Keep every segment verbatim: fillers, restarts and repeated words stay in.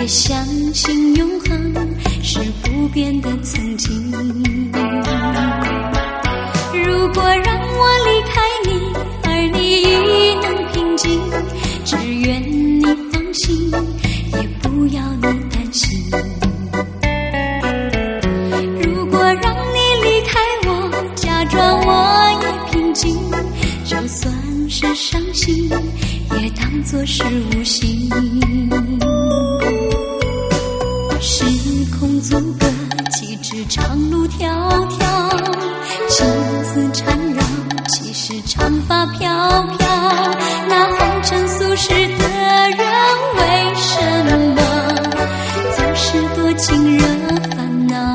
也相信永恒是不变的曾经。如果让我离开你，而你亦能平静，只愿你放心，也不要你担心。如果让你离开我，假装我也平静，就算是伤心，也当作是无心。时空阻隔，几指长路迢迢，情丝缠绕，几时长发飘飘。那红尘俗世的人，为什么总是多情惹烦恼？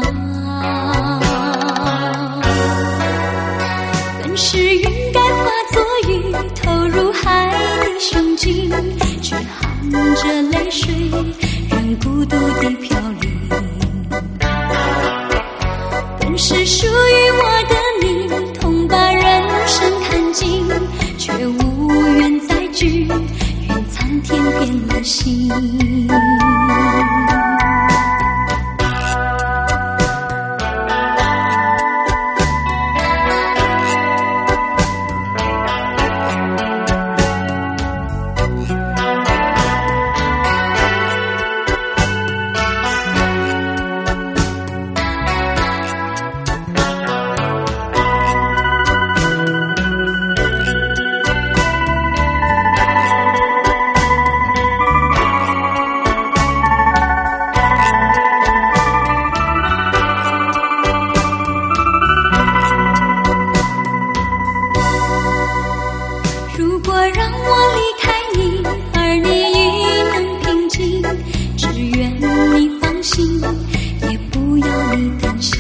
本是云该化作雨，投入海的胸襟，却含着泪水，任孤独地飘零。本是属于我的你，痛把人生看尽，却无缘再聚，愿苍天变了心。如果让我离开你，而你亦能平静，只愿你放心，也不要你担心。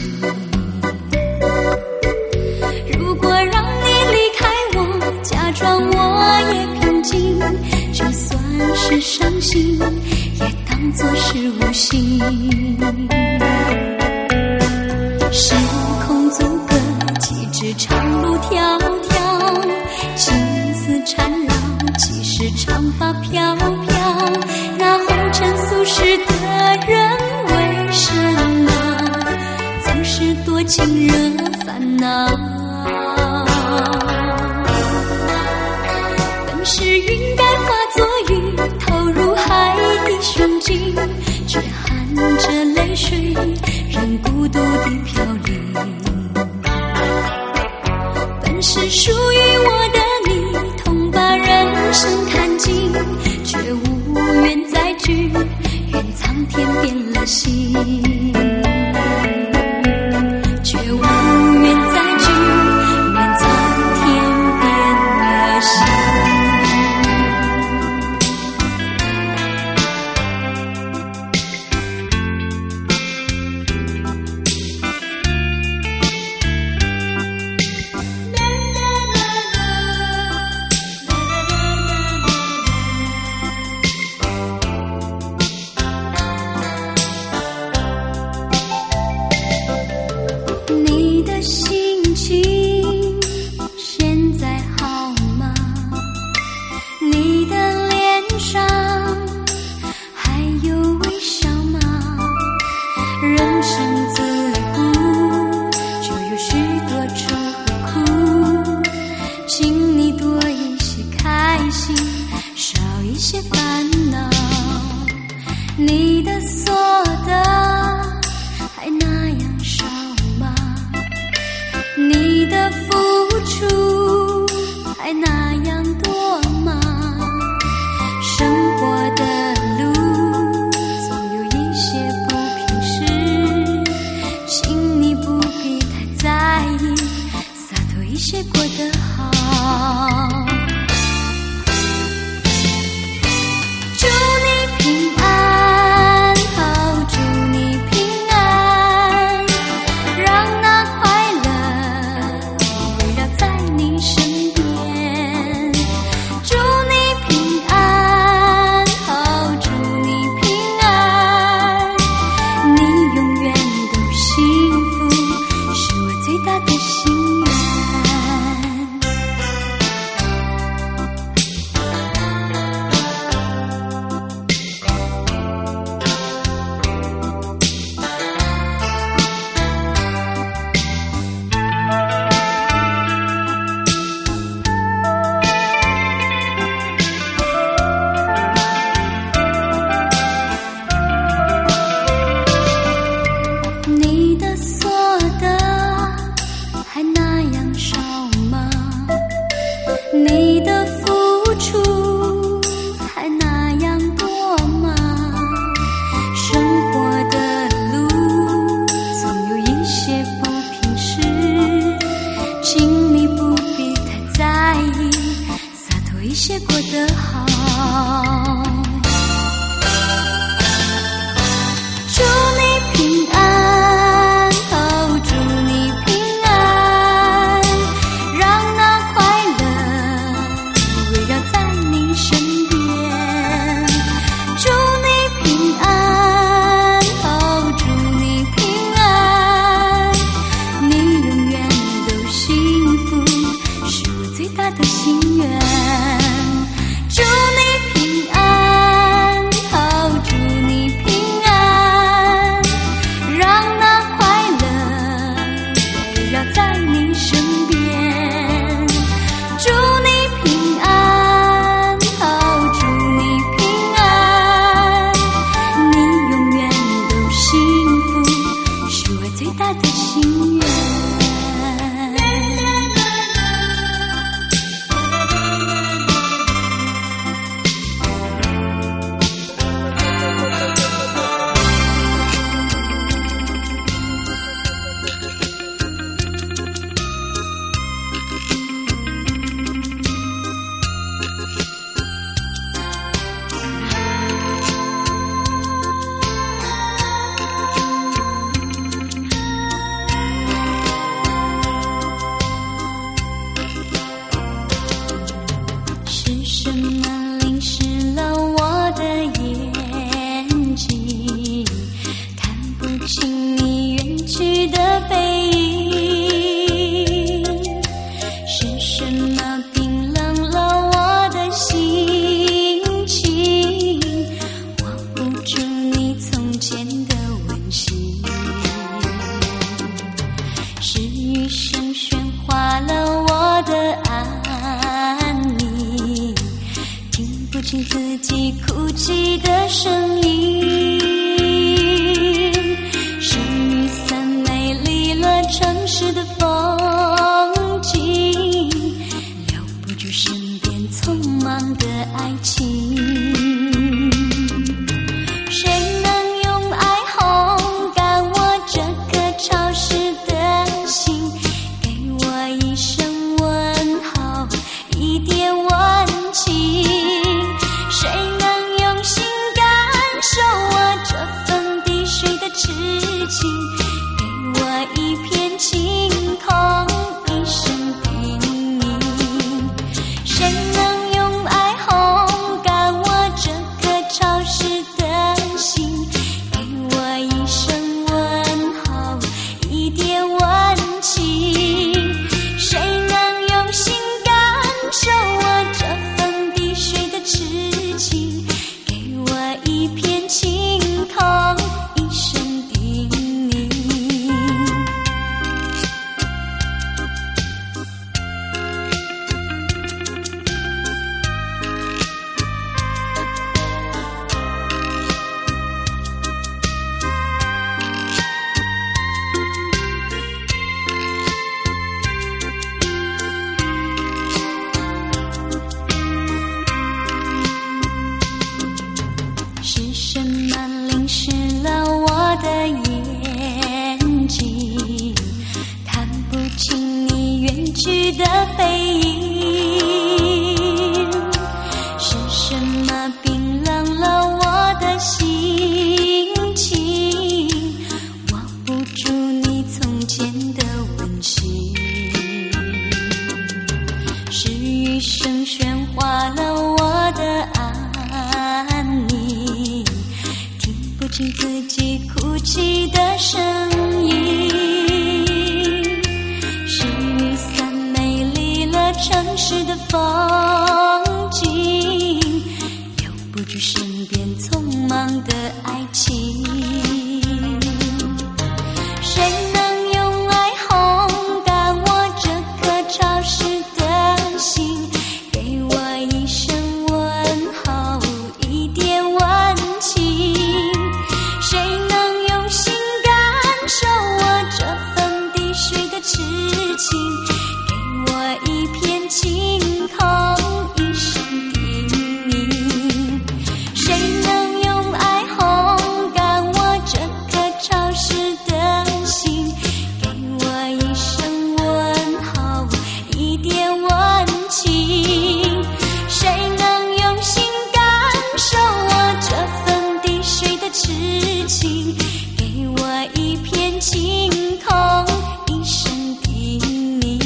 如果让你离开我，假装我也平静，就算是伤心，也当作是无心。时空阻隔，几指长路迢迢，情丝缠绕，几时长发飘飘。那红尘俗世的人，为什么总是多情惹烦恼？本是云该化作雨，投入海的胸襟，却含着泪水，任孤独地飘零。本是属于我的你，痛把人生看尽，却无缘再聚，愿苍天变了心，却无缘再聚，愿苍天变了心。你的心情现在好吗？你的脸上还有微笑吗？人生自古就有许多愁和苦，请你多一些开心，少一些烦恼。你的所得还那样少吗？你的付出还那样多吗？生活的路总有一些不平事，请你不必太在意，洒脱一些过得好。祝你平安好听自己哭泣的声音，是雨伞美丽了城市的风景，留不住身边匆忙的爱情。谁能用爱烘干我这颗潮湿的心，给我一声问候，一点温情。谁能用心感受我这份滴水的痴情，给我一片晴空，一声叮咛。谁能用爱烘干我这颗潮湿的心，给我一声问候，一点温情。谁能用心感受我这份滴水的痴情，给我一片晴空，一声叮咛。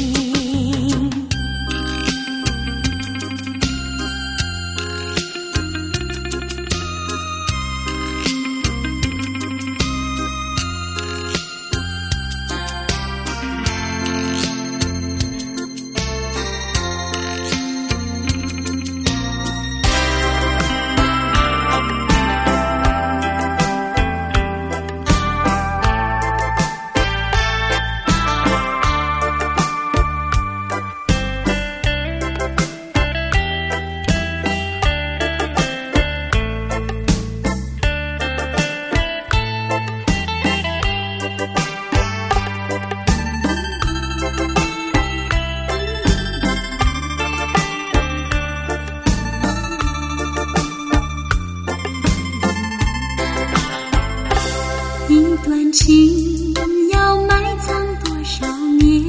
一段情要埋藏多少年，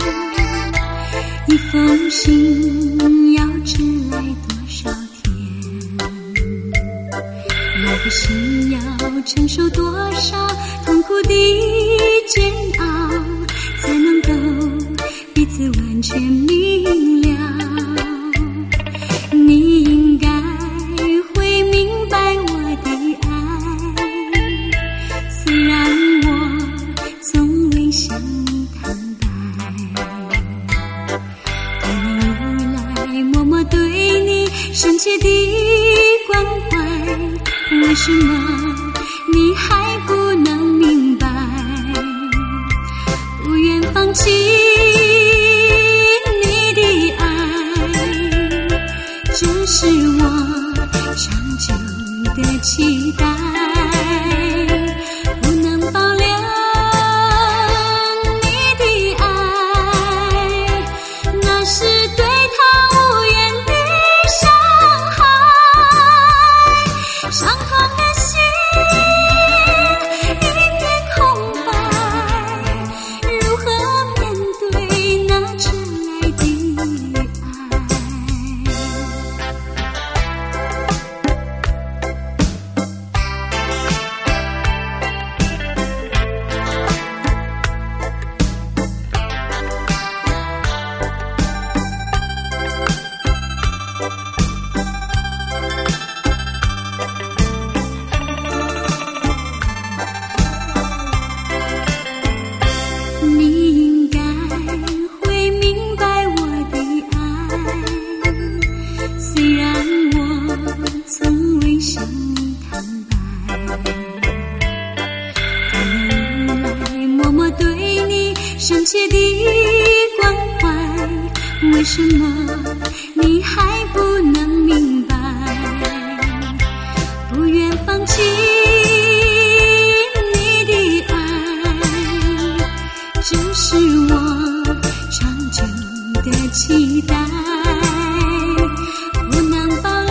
一封信要迟来多少天，那个心要承受多少痛苦的煎熬，才能够彼此完全明了。你应该会明白我的爱，虽然我从未向你坦白，多年以来默默对你深切的关怀，为什么你还不能明白？不愿放弃你的爱，这是我长久的期待。不能保留你的爱，那是对他无言的伤害。伤痛的心一片空白，如何面对那迟来的爱？你应该会明白我的爱，虽然我从未向你坦白，多年以来默默对你深切的关怀，为什么你还不能明白？不愿放弃你的爱，这是我长久的期待。不能保留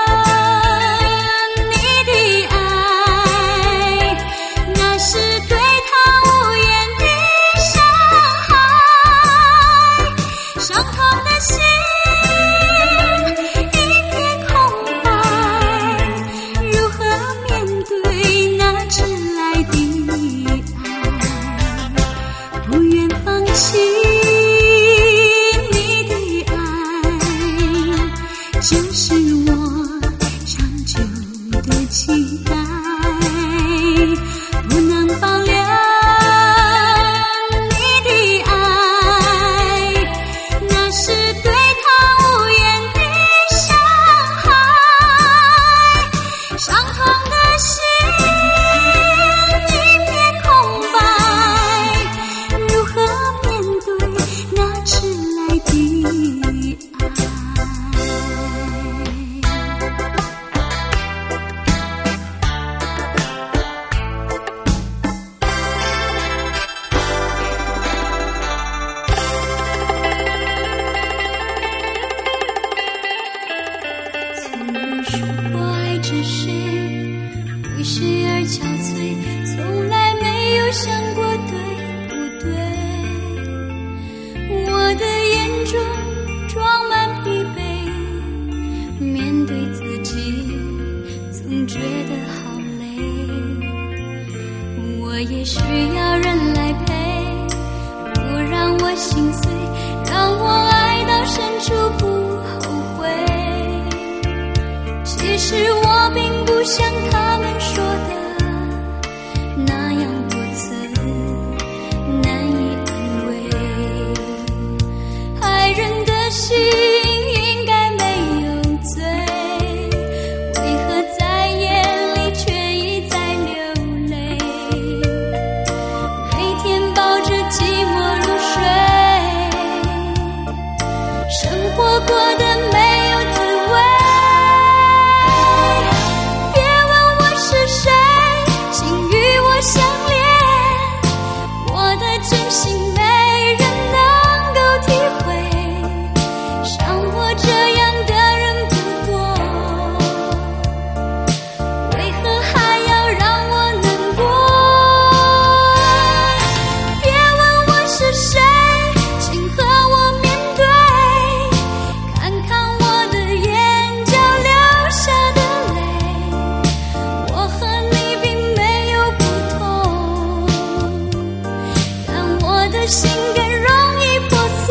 你的爱，那是对他无言的伤害。伤痛的心为谁而憔悴，从来没有想过对不对。我的眼中装满疲惫，面对自己总觉得好累。我也需要人来陪，不让我心碎，让我爱到深处不后悔。其实我并不像他们说的那样多次难以安慰，爱人的心应该没有罪，为何在眼里却一再流泪？每天抱着寂寞入睡，生活过得没有滋味。别问我是谁，请与我相恋，我的真心没人能够体会，像我这样的人不多，为何还要让我难过？别问我是谁，请和我面对，看看我的眼角流下的泪，我和你并没有不同，但我的心更容易破碎。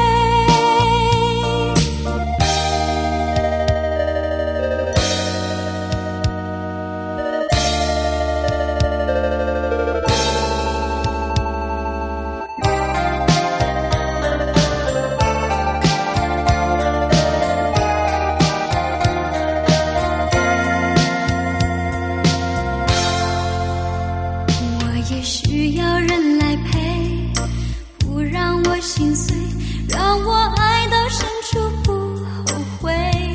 我也需要人来陪，不让我心碎，让我爱到深处不后悔。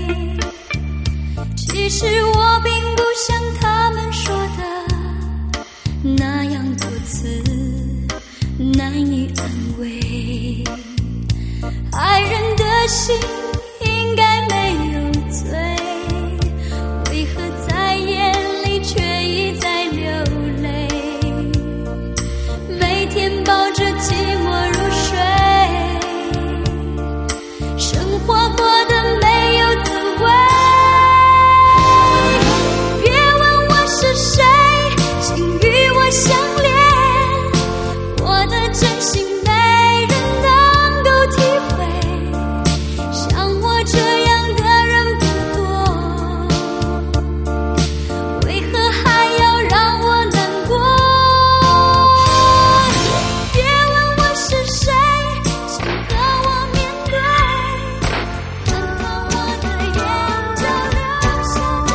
其实我并不像他们说的那样多次难以安慰，爱人的心应该没有罪，为何在眼里却一再流泪？每天抱着寂寞入睡，生活过得没有滋味。别问我是谁，请与我相恋，我的真心没人能够体会，像我这样的人不多，为何还要让我难过？别问我是谁，请和我面对，看看我的眼角流下的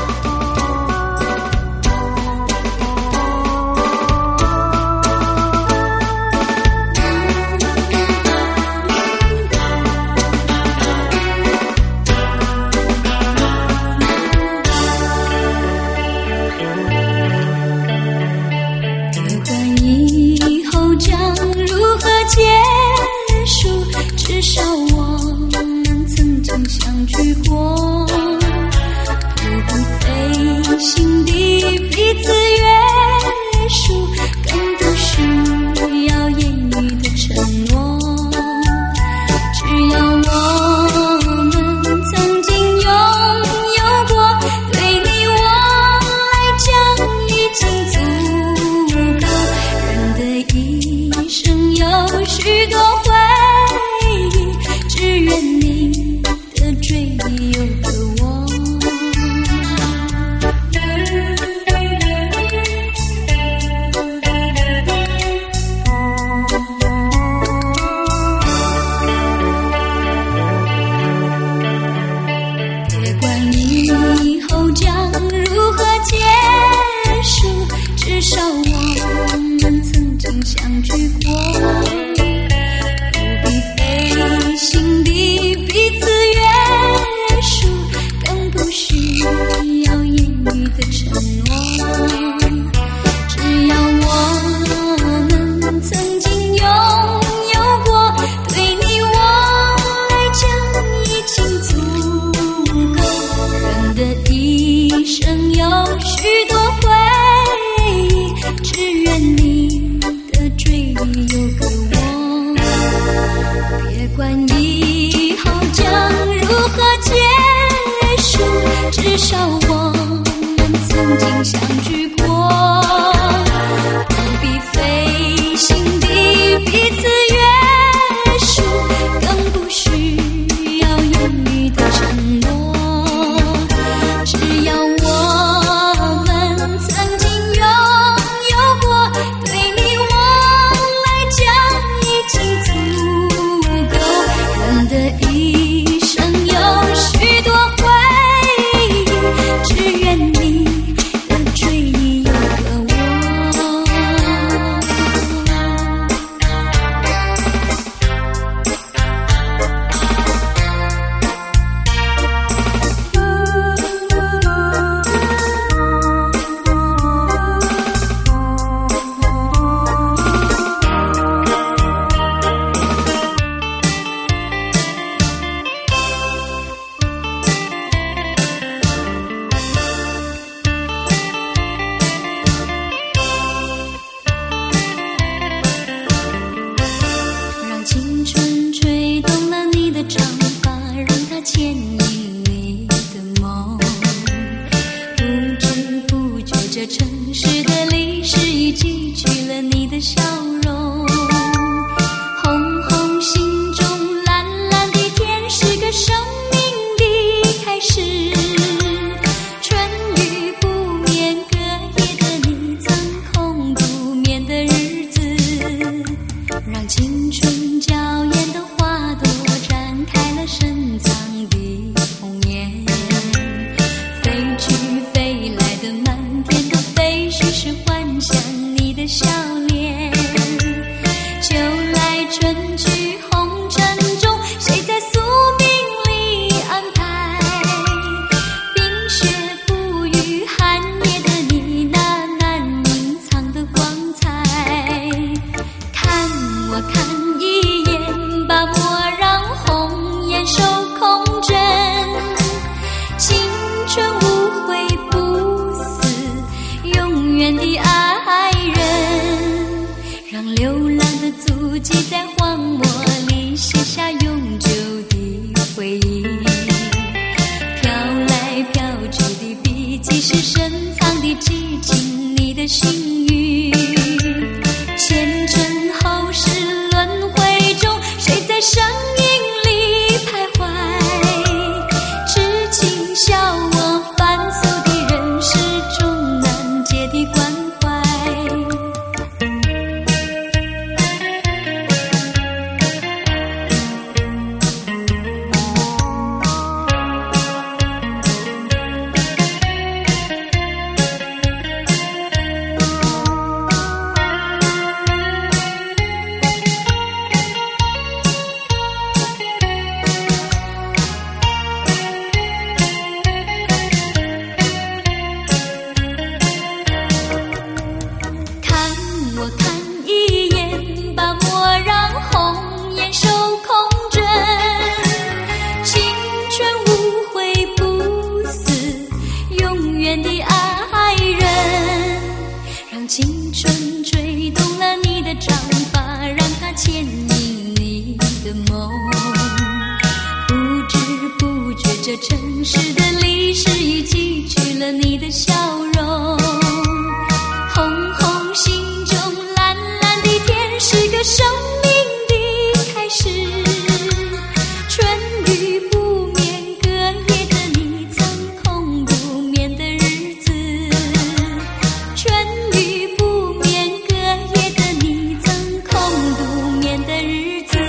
别管以后将如何结束，至少我们曾经相聚过，不必费心地彼此约束，更不需要言语的承诺。只要我们曾经拥有过，对你我来讲已经足够。人的一生有许多回忆，只愿你的追忆有个我。别管以后将如何结束，至少我们曾经相聚过， 的历史已记取了你的笑容。红红心中蓝蓝的天是个生命的开始，春雨不眠，隔夜的你曾空独眠的日子，让青春娇艳的花朵展开了深藏的红颜。飞去飞来的满天的飞絮是幻想你的笑脸。秋来春去红尘中，谁在宿命里安排？冰雪不语寒夜的你那难隐藏的光彩。看我看一眼，把莫让红颜守空枕。青春无悔不死，永远的爱人，让流浪的足迹在荒漠里写下永久的回忆。飘来飘去的笔迹是深藏的激情，你的心语。前尘后世轮回中，谁在声音里徘徊？痴情笑我凡俗的人世中难解的关怀。看我看一眼，把莫让红颜守空枕。青春无悔不死，永远的爱人，让青春吹动了你的长发，让它牵引你的梦。不知不觉这城市的历史已记取了你的笑容。红红心中蓝蓝的天是个生命的开始，春雨不眠，隔夜的你曾空独眠的日子，春雨不眠，隔夜的你曾空独眠的日子。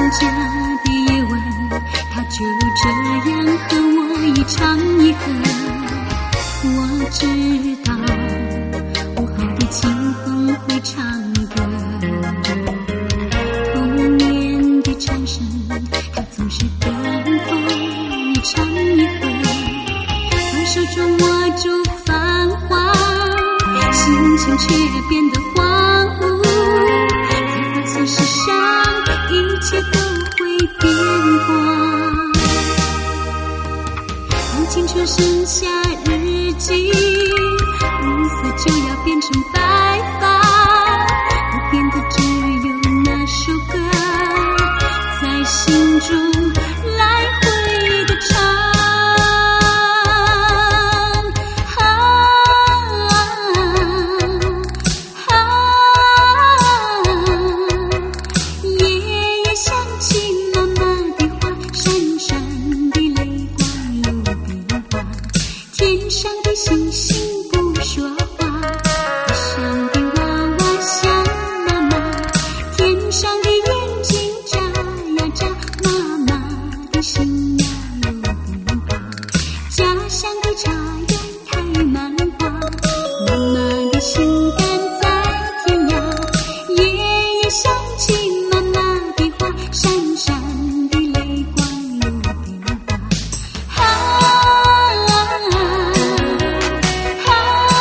家的夜晚，他就这样和我一唱一和。我知道午后的清风会唱歌，童年的蝉声它总是跟风一唱一和。他手中握住繁华，心情却变得荒芜，才发现世上一切都会变化。当青春剩下日记，暮色就要变成白发，不变的只有那首歌，在心中来回的唱。啊啊啊！夜夜想起妈妈的话，闪闪的泪光路边花，天上的星星不说话，地上的娃娃想妈妈，天上的眼睛眨呀眨，妈妈的心呀路边花，家乡的茶园开满花，妈妈的心肝在天涯。夜夜想起妈妈的话，闪闪的泪光路边花。啊啊啊！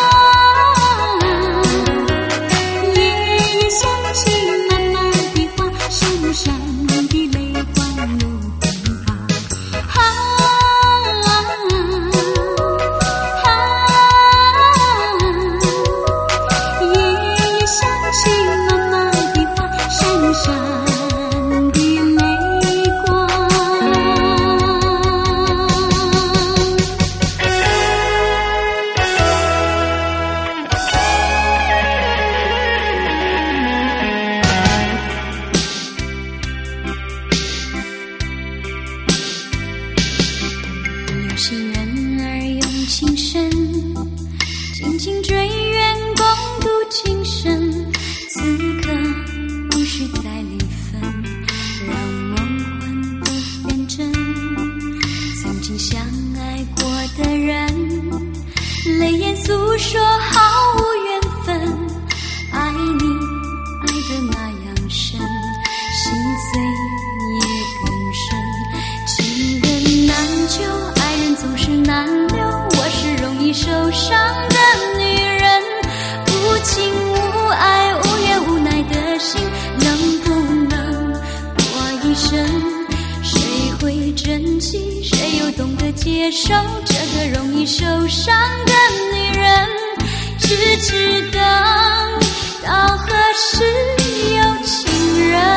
夜夜想起妈妈的话，闪闪的泪光路边花。啊啊啊！夜夜想起妈妈的话，闪闪的泪光。有些人儿用情深，紧紧追远共度今生。此刻不是在离分，让梦魂不变真。曾经相爱过的人，泪眼诉说毫无缘分。爱你爱得那样深，心碎也更深。情人难救，爱人总是难留，我是容易受伤的女人。无情无爱无怨无奈的心，能不能过一生？谁会珍惜，谁又懂得接受这个容易受伤的女人？只知等到何时有情人，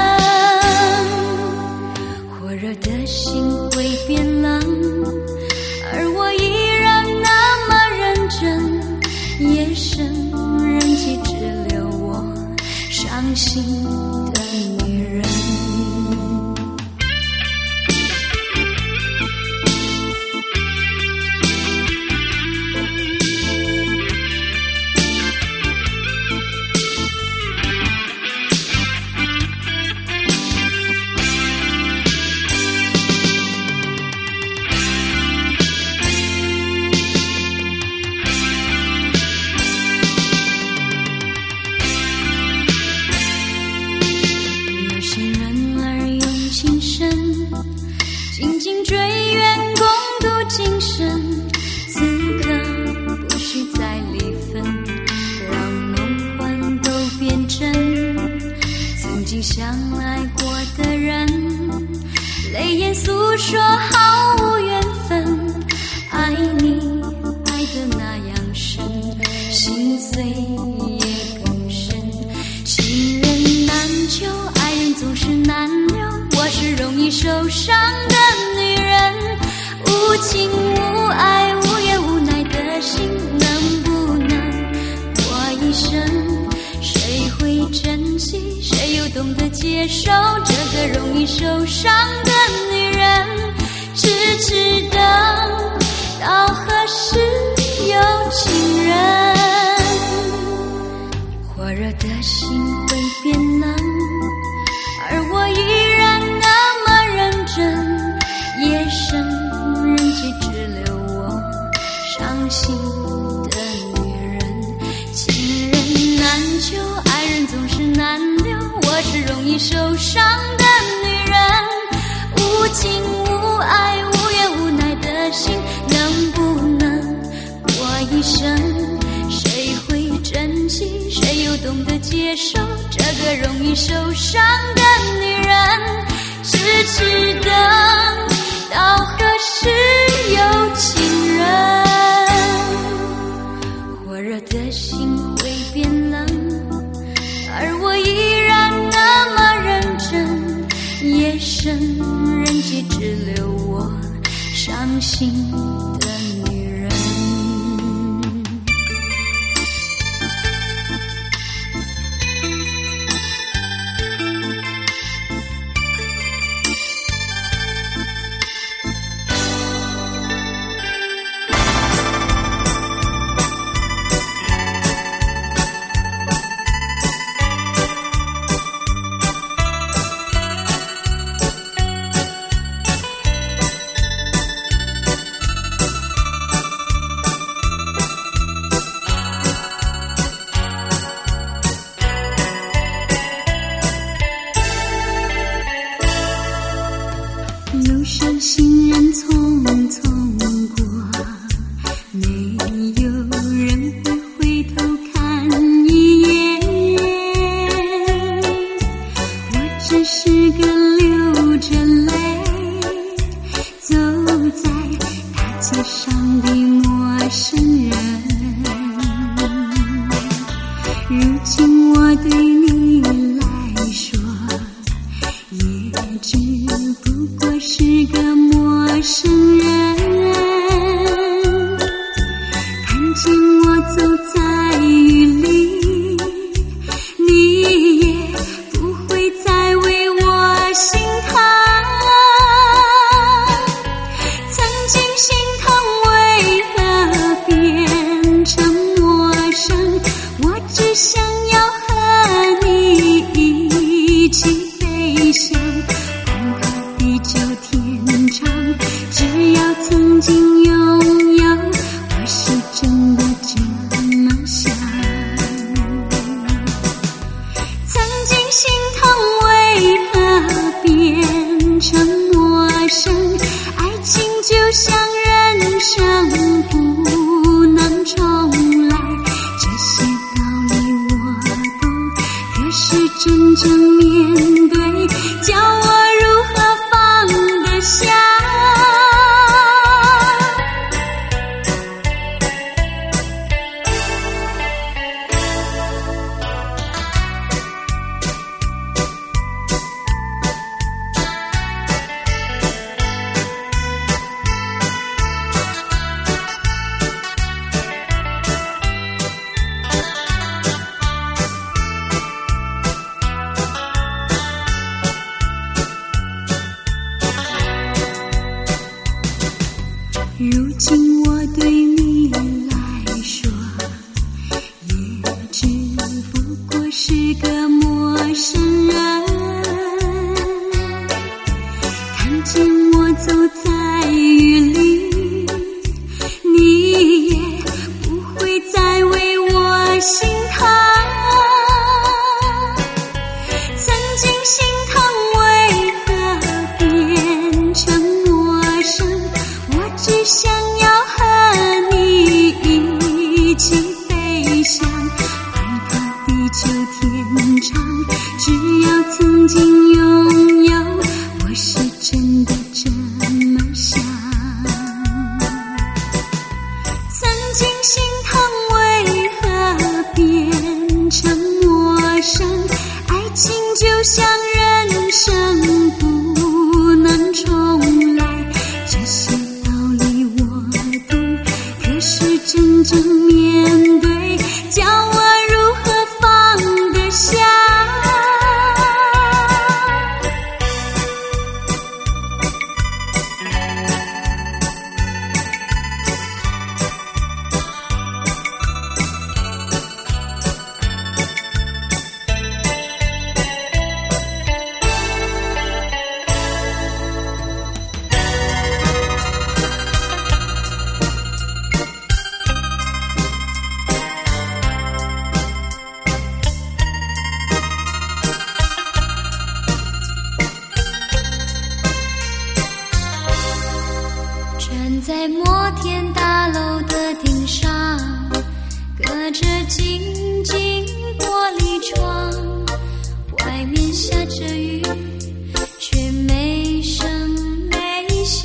火热的心会变冷，而我依然那么认真。夜深人迹只留我伤心的女人。有些人儿用情深，紧紧追远共度今生。此刻不是在离分，让梦幻都变真。曾经相爱过的人，泪眼诉说毫无缘分。爱你爱得那样深，心碎也更深。情人难救，爱人总是难留，我是容易受伤的女人。无情无爱无怨无奈的心，能不能过一生？谁会珍惜，谁又懂得接受这个容易受伤的女人？只知等到何时有情人？火热的心会变冷，而我依然能受伤的女人，无情无爱无怨无奈的心，能不能过一生？谁会珍惜，谁又懂得接受这个容易受伤的女人？痴痴等到何时有情人？火热的心会变冷，而我依然那么认真。夜深人迹只留我伤心的女人。 路上行人匆匆过，没有人会回头看一眼。我只是个流着泪走在大街上的陌生人。如今我对你来说也只不过是个陌生人，看见我走在雨里，你也不会再为我心疼。曾经心疼为何变成陌生？我只想要和你一起飞翔，地久天长，只要曾经拥有，我是真的这么想。曾经心疼为何变成陌生？爱情就像人生不能重来，这些道理我懂，可是真正面对，叫我如何放得下？如今我对你来说也只不过是个陌生人，看见我走在雨里，你也不会再为我心疼。曾经心疼为何变成陌生？我只想要和你一起飞翔，管它地久天长，只要曾经拥有，我是真的这么在摩天大楼的顶上，隔着晶晶玻璃窗，外面下着雨，却没声没响。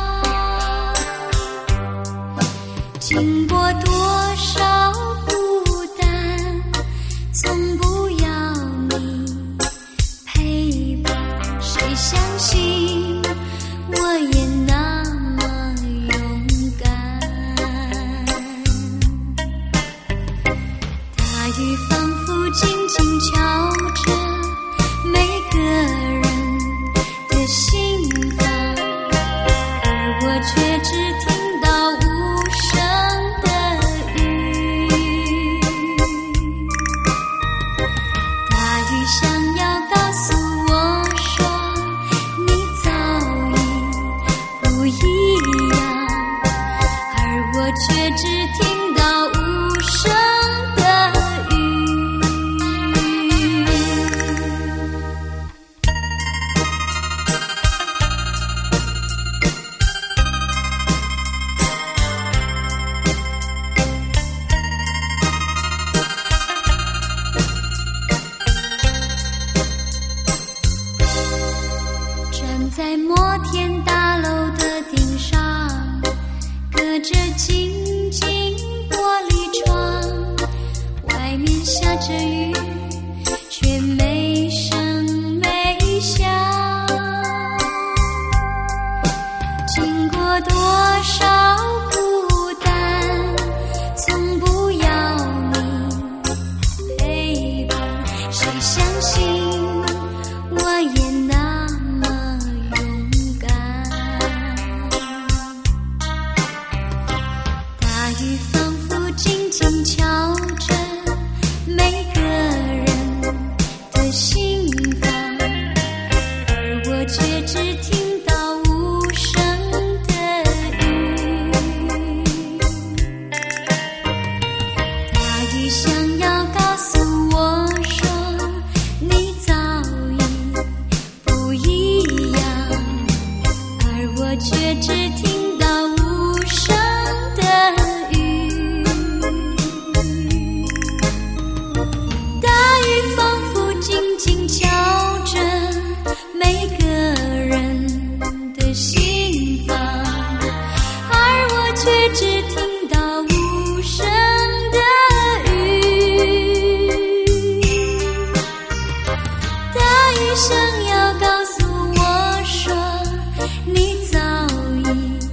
经过多少孤单，从不要你陪伴，谁相信我也那么勇敢。大雨仿佛静静敲着每个人的心房，而我却只听到无声的雨。大雨想要告诉我说，你早已不一样，而我却只听到无声的雨。站在摩天大楼的顶上，隔着晶晶玻璃窗，外面下着雨，却没声没响。经过多少孤单，从不要你陪伴，谁相信我也那么勇敢。大雨仿佛静静敲着每个人的心房，而我却只听到无声的雨。大雨想要告诉我说，你早已不一样，而我却只听到无声的雨。大雨仿佛静静敲着每个人的心房，而我却只听到无声的雨。大雨想要告诉我说，你早已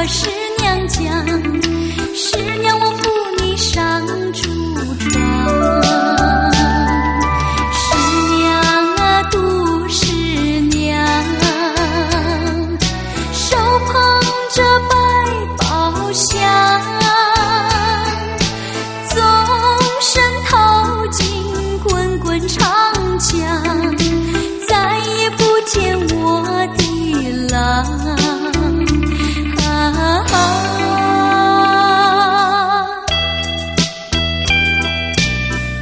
我是娘家，是娘我扶你上竹床。是娘啊，独是娘，手捧着百宝箱，纵身投进滚滚长江，再也不见我的郎。啊啊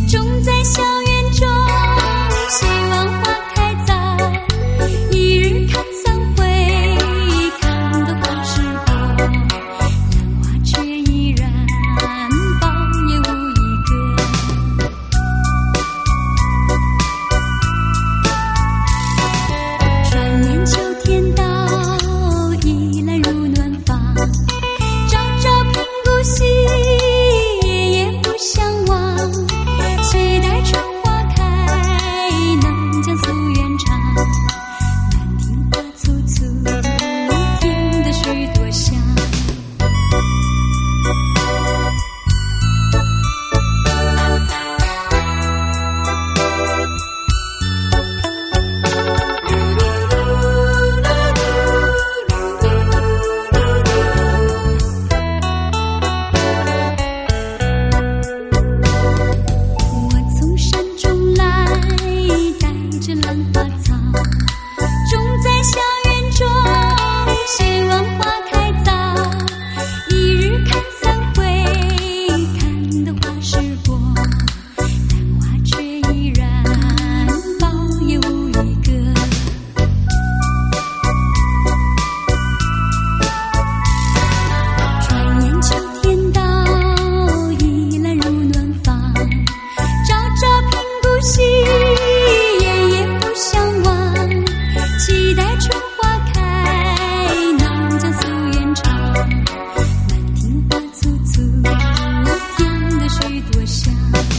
种在校园中，希望花开早，一日看三回，看得花时过，兰花却依然苞也无一个。转眼秋天到，依来入暖房，朝朝频顾惜，夜夜不相忘，期待春花开，能将夙愿偿。满庭花簇簇，添得许多香。我从山中来，带着兰花草，种在校园中，希望花开早，一日看三回，看得花时过，兰花却依然苞也无一个。转眼秋天到，依来入暖房，朝朝频顾惜，夜夜不相忘，期待春花开，能将夙愿偿。满庭花簇簇，添得许多香。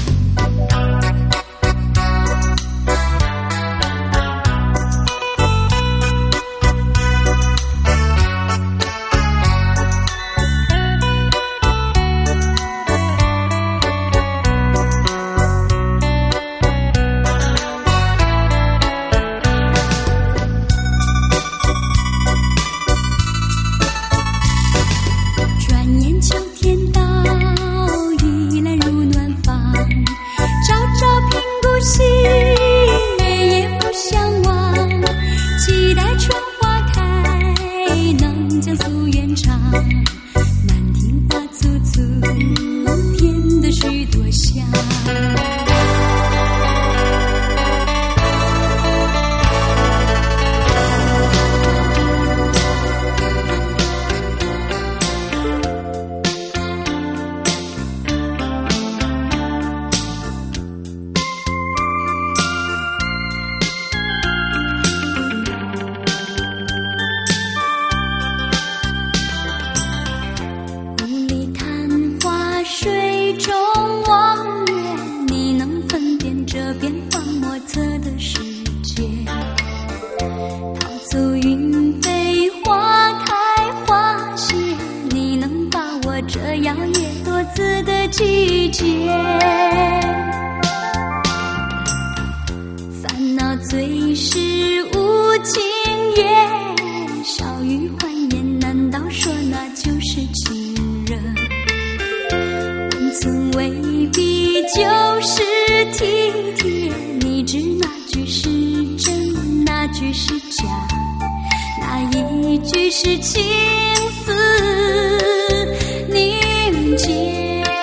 转眼秋天到，依来入暖房，朝朝频顾惜，夜夜不相忘，期待春花开，能将夙愿偿。满庭花簇簇，添得许多香。雾里看花，水中望月，你能分辨这变幻莫测的世界。桃走云飞，花开花谢，你能把握这摇曳多姿的季节。烦恼最是无情也，笑语欢颜，难道说那就是情人？温存未必就是体贴，你知那句是真，那句是假，哪一句是情丝凝结？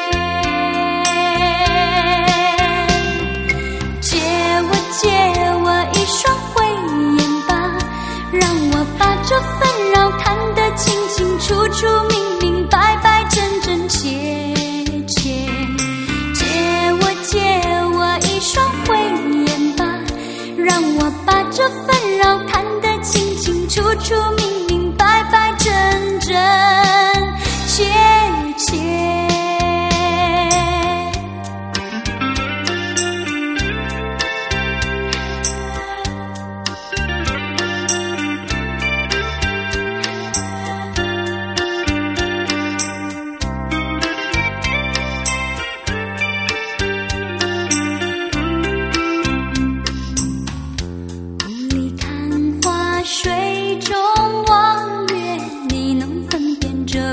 借我借我一双慧眼吧，让我把这纷扰看得清清楚楚、明明白白、真真切切。借我借我一双慧眼吧，让我把这纷扰看得清清楚楚、明明白白、真真切切。雾里看花，水中望月，你能分辨这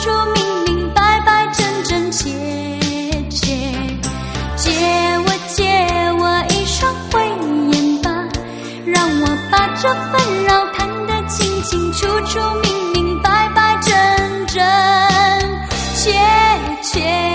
楚明明白白真真切切。借我借我一双慧眼吧，让我把这纷扰看得清清楚楚明明白白真真切切。